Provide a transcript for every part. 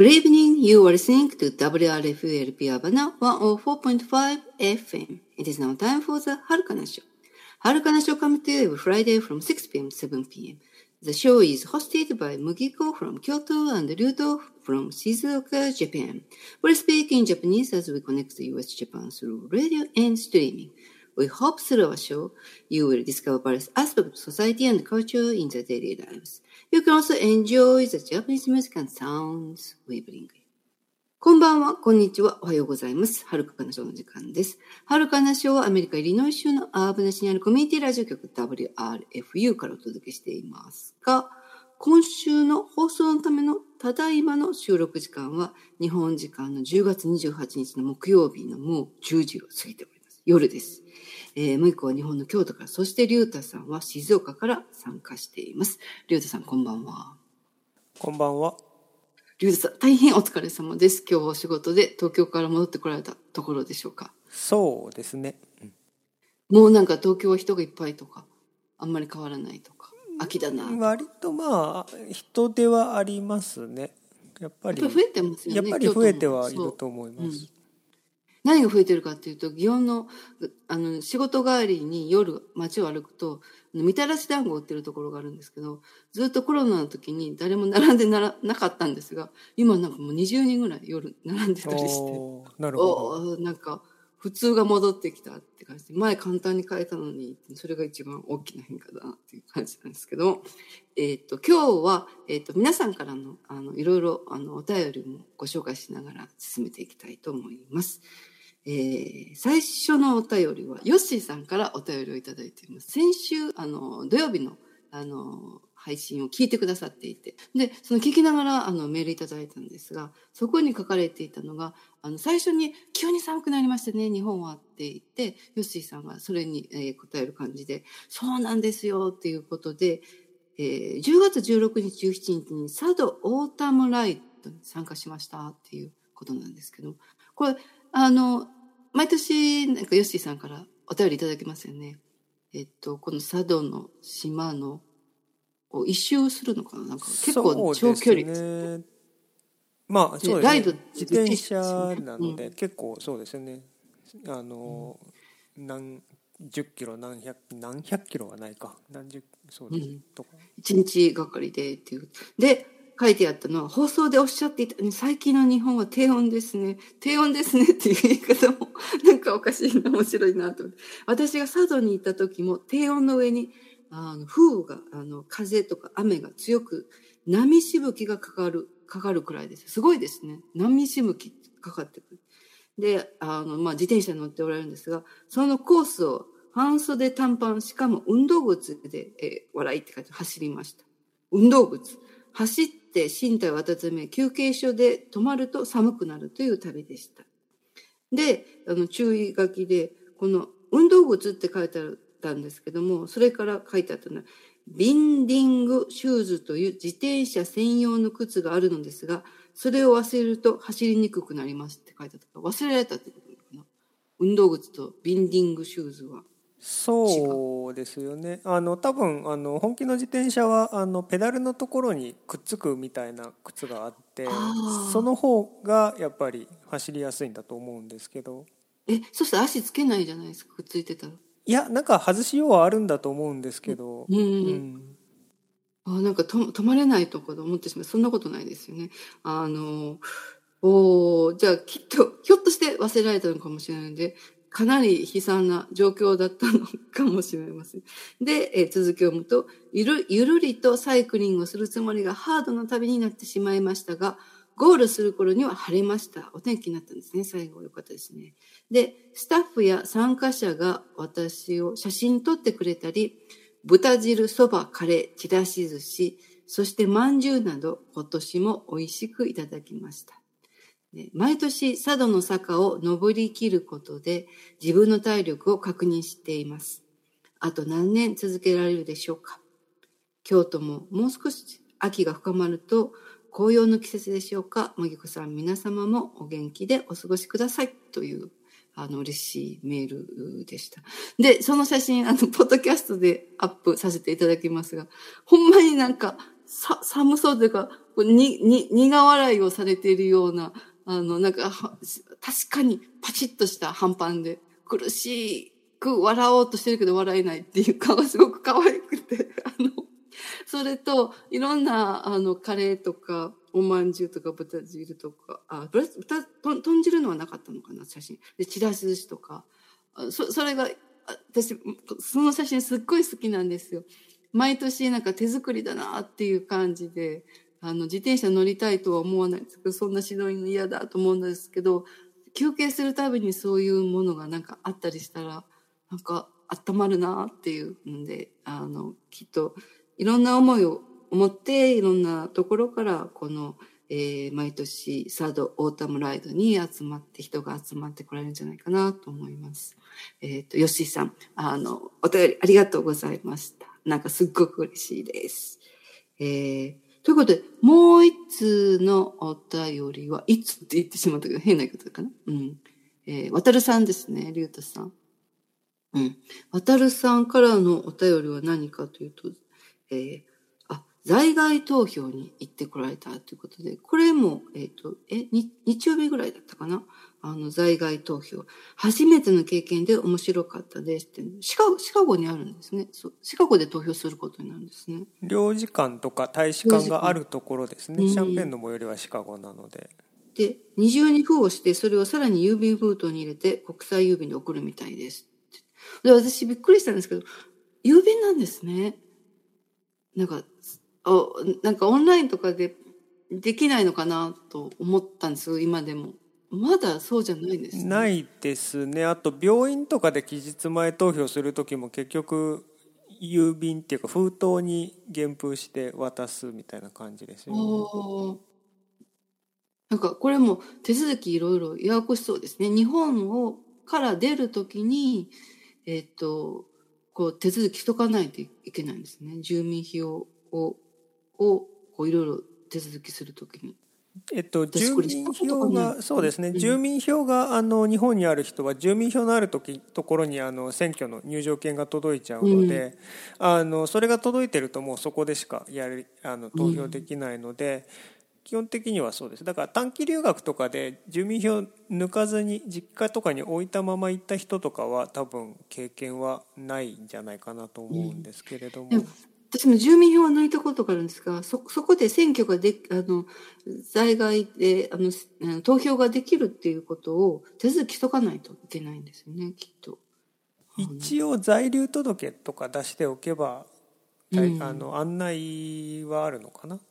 Good evening, you are listening to WRFLP Havana 104.5 FM. It is now time for the Harukana Show. Harukana Show comes to you every Friday from 6 p.m. to 7 p.m. The show is hosted by Mugiko from Kyoto and Ryuto from Shizuoka, Japan. We speak in Japanese as we connect the US-Japan through radio and streaming. We hope through our show, you will discover various aspects of society and culture in their daily lives. You can also enjoy the Japanese music and sounds we bring. こんばんは、こんにちは、おはようございます。はるかなショーの時間です。はるかなショーはアメリカ・イリノイ州のアーブナシにあるコミュニティラジオ局 WRFU からお届けしていますが、今週の放送のためのただいまの収録時間は日本時間の10月28日の木曜日のもう10時を過ぎております。夜です。もう一個は日本の京都から、そして龍太さんは静岡から参加しています。龍太さん、こんばんは。 こんばんは。 龍太さん、大変お疲れ様です。今日お仕事で東京から戻ってこられたところでしょうか。 そうですね。 もうなんか東京は人がいっぱいとか、あんまり変わらないとか、秋だな。 割とまあ人手はありますね。やっぱり増えてますよね。 やっぱり増えてはいると思います。 何が増えてるかっていうと、祇園の仕事帰りに夜街を歩くとみたらし団子を売ってるところがあるんですけど、ずっとコロナの時に誰も並んでなかったんですが、今なんかもう20人ぐらい夜並んでたりして、 なるほど。 なんか普通が戻ってきたって感じで、前簡単に変えたのにそれが一番大きな変化だなっていう感じなんですけど、今日は皆さんからのいろいろお便りもご紹介しながら進めていきたいと思います。最初のお便りはヨッシーさんからお便りをいただいています。先週土曜日の配信を聞いてくださっていて、でその聞きながらメールいただいたんですが、そこに書かれていたのが最初に急に寒くなりましたね日本はって言って、ヨッシーさんがそれに答える感じで、そうなんですよっていうことで、10月16日17日に佐渡オータムライトに参加しましたっていうことなんですけど、これ毎年なんかヨッシーさんからお便りいただきますよね。この佐渡の島のを一周するのかな、なんか結構長距離ですね。 まあそうですね。 ライド自転車なので、結構そうですね。何十キロ何百キロはないか、何十そうです、とか 1日がかりでっていうで。書いてあったのは、放送でおっしゃっていた、最近の日本は低温ですね。低温ですねっていう言い方も、なんかおかしいな、面白いなと。私が佐渡に行った時も、低温の上に、風雨が、風とか雨が強く、波しぶきがかかるくらいです。すごいですね。波しぶきかかってくる。で、自転車に乗っておられるんですが、そのコースを半袖短パン、しかも運動靴で、笑いって書いて走りました。運動靴。走って身体を温め、休憩所で泊まると寒くなるという旅でした。で、注意書きで、この運動靴って書いてあったんですけども、それから書いてあったのは、ビンディングシューズという自転車専用の靴があるのですが、それを忘れると走りにくくなりますって書いてあったから、忘れられたってことなのかな。運動靴とビンディングシューズは。 そうですよね。多分本気の自転車はペダルのところにくっつくみたいな靴があって、その方がやっぱり走りやすいんだと思うんですけど。 そしたら足つけないじゃないですか、くっついてたら。 いや、なんか外しようはあるんだと思うんですけど。 なんか止まれないとかと思ってしまう。そんなことないですよね。じゃあきっとひょっとして忘れられたのかもしれないので、かなり悲惨な状況だったのかもしれません。で、続きを読むと、ゆるりとサイクリングをするつもりがハードな旅になってしまいましたが、ゴールする頃には晴れました。お天気になったんですね。最後良かったですね。で、スタッフや参加者が私を写真撮ってくれたり、豚汁、そば、カレー、ちらし寿司、そして饅頭など今年も美味しくいただきました。毎年佐渡の坂を登り切ることで自分の体力を確認しています。あと何年続けられるでしょうか。京都ももう少し秋が深まると紅葉の季節でしょうか。もぎこさん、皆様もお元気でお過ごしくださいという嬉しいメールでした。で、その写真ポッドキャストでアップさせていただきますが、ほんまになんか寒そうというか、苦笑いをされているような、なんか、確かにパチッとした半パンで、苦しく笑おうとしてるけど笑えないっていう顔がすごく可愛くて、それと、いろんな、カレーとか、おまんじゅうとか、豚汁とか、豚汁のはなかったのかな、写真。で、ちらし寿司とか。それが、私、その写真すっごい好きなんですよ。毎年なんか手作りだなっていう感じで、自転車乗りたいとは思わないんですけど、そんな指導員嫌だと思うんですけど、休憩するたびにそういうものがなんかあったりしたら、なんか温まるなっていうんで、きっと、いろんな思いを持って、いろんなところから、この、毎年、サードオータムライドに人が集まってこられるんじゃないかなと思います。ヨッシーさん、お便りありがとうございました。なんかすっごく嬉しいです。ということで、もう一通のお便りは、いつって言ってしまったけど、変なことかな。うん。渡るさんですね、りゅうたさん。うん。渡るさんからのお便りは何かというと、在外投票に行ってこられたということで、これも、日曜日ぐらいだったかな。在外投票。初めての経験で面白かったですって。シカゴにあるんですね。そう。シカゴで投票することになるんですね。 領事館とか大使館があるところですね。シャンペーンの最寄りはシカゴなので。 で、二重に封をして、それをさらに郵便封筒に入れて、国際郵便で送るみたいです。で、私びっくりしたんですけど、郵便なんですね。なんかオンラインとかでできないのかなと思ったんですよ、今でも。まだそうじゃないんですね。 ないですね。あと病院とかで期日前投票する時も結局郵便っていうか封筒に原封して渡すみたいな感じですよね。 なんかこれも手続きいろいろややこしそうですね。日本から出るときに、こう手続きしとかないといけないんですね。住民票をこういろいろ手続きするときに。 住民票が、そうですね、住民票が日本にある人は、住民票のあるところに選挙の入場券が届いちゃうので、それが届いてると、もうそこでしか投票できないので、基本的にはそうです。だから短期留学とかで住民票抜かずに実家とかに置いたまま行った人とかは、多分経験はないんじゃないかなと思うんですけれども。 私も住民票は抜いたことがあるんですが、そこで選挙が在外で、投票ができるっていうことを手続きしとかないといけないんですよね、きっと。 一応在留届とか出しておけば、案内はあるのかな。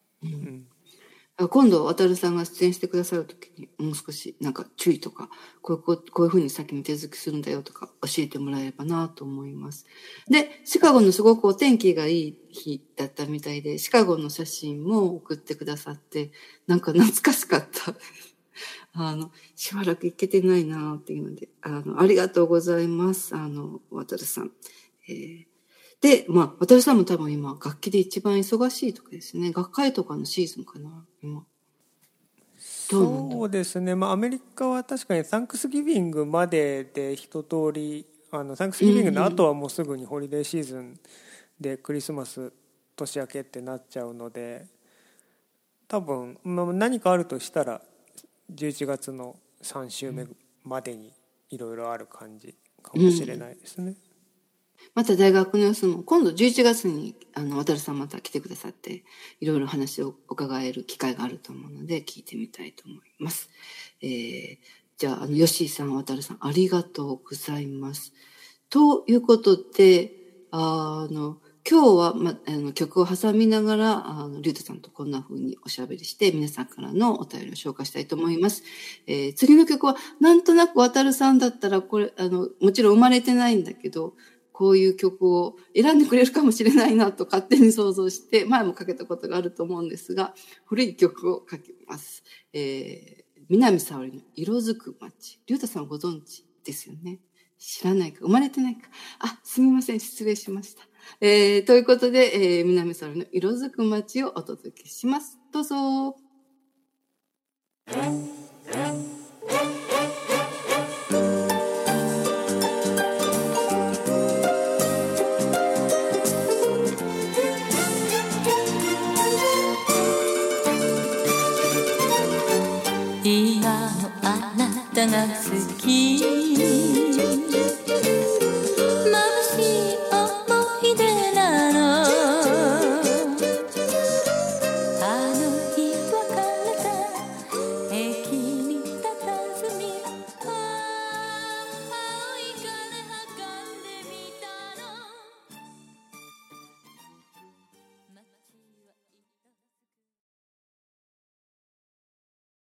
今度、渡さんが出演してくださるときに、もう少し、なんか注意とか、こういうふうに先に手続きするんだよとか、教えてもらえればなと思います。で、シカゴのすごくお天気がいい日だったみたいで、シカゴの写真も送ってくださって、なんか懐かしかった。しばらく行けてないなっていうので、ありがとうございます。渡さん。で、渡さんも多分今、楽器で一番忙しいとかですね。学会とかのシーズンかな、今。 そうですね。アメリカは確かにサンクスギビングまでで一通り、サンクスギビングの後はもうすぐにホリデーシーズンでクリスマス年明けってなっちゃうので、多分、何かあるとしたら、11月の3週目までにいろいろある感じかもしれないですね。 また大学の様子も、今度11月に、渡さんまた来てくださって、いろいろ話を伺える機会があると思うので、聞いてみたいと思います。じゃあ、吉井さん、渡さん、ありがとうございます。ということで、今日は、曲を挟みながら、リュウタさんとこんな風におしゃべりして、皆さんからのお便りを紹介したいと思います。次の曲は、なんとなく渡さんだったら、これ、もちろん生まれてないんだけど、こういう曲を選んでくれるかもしれないなと勝手に想像して、前もかけたことがあると思うんですが、古い曲をかけます。南沙織の色づく街。リュウタさんご存知ですよね。知らないか、生まれてないか。すみません、失礼しました。ということで、南沙織の色づく街をお届けします。どうぞ。 たが好き